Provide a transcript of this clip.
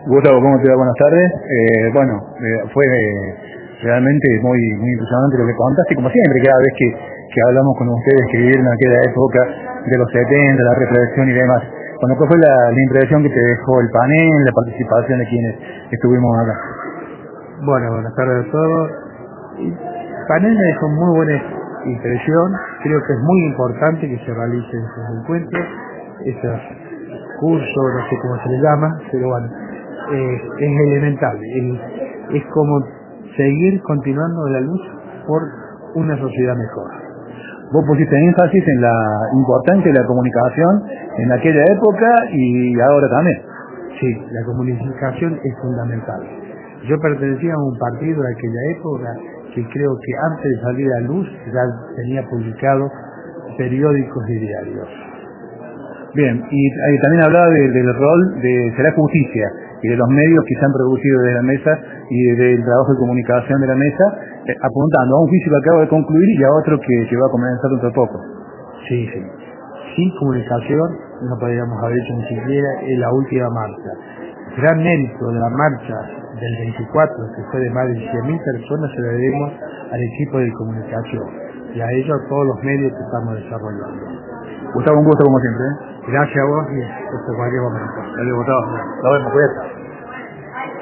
Gustavo, ¿cómo te va? Buenas tardes. Fue realmente muy impresionante lo que contaste, como siempre, cada vez que hablamos con ustedes que vivieron aquella época de los 70, la represión y demás. Bueno, ¿cuál fue la impresión que te dejó el panel, la participación de quienes estuvimos acá? Bueno, buenas tardes a todos. El panel me dejó muy buena impresión. Creo que es muy importante que se realicen esos encuentros, esos cursos, no sé cómo se les llama, pero bueno, es elemental. Es como seguir continuando la lucha por una sociedad mejor. Vos pusiste énfasis en la importancia de la comunicación en aquella época y ahora también. Sí, la comunicación es fundamental. Yo pertenecía a un partido de aquella época que creo que antes de salir a luz ya tenía publicado periódicos y diarios. Bien, y también hablaba del rol de Será Justicia y de los medios que se han producido desde la mesa y del trabajo de comunicación de la mesa, apuntando a un juicio que acabo de concluir y a otro que va a comenzar dentro de poco. Sí. Sin comunicación no podríamos haber hecho ni siquiera en la última marcha. Gran mérito de la marcha del 24, que fue de más de 100.000 personas, se lo debemos al equipo de comunicación y a ellos a todos los medios que estamos desarrollando. Gustavo, un gusto como siempre. Gracias a vos y hasta cualquier momento. Dale, Gustavo. Nos vemos, cuídate.